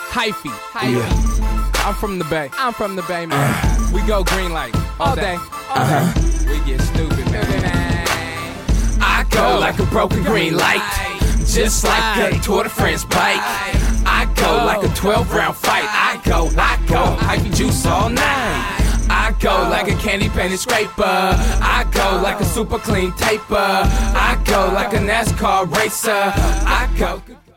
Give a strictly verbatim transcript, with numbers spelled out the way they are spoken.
Hyphy. Hyphy. Yeah. I'm from the Bay. I'm from the Bay, man. Uh, we go green light all day. All uh-huh. day. We get stupid, man. I go like a broken green light, just like a Tour de France bike. I go like a twelve round fight. I go, I go, hyphy juice all night. I go like a candy painted scraper. I go like a super clean taper. I go like a NASCAR racer. I go.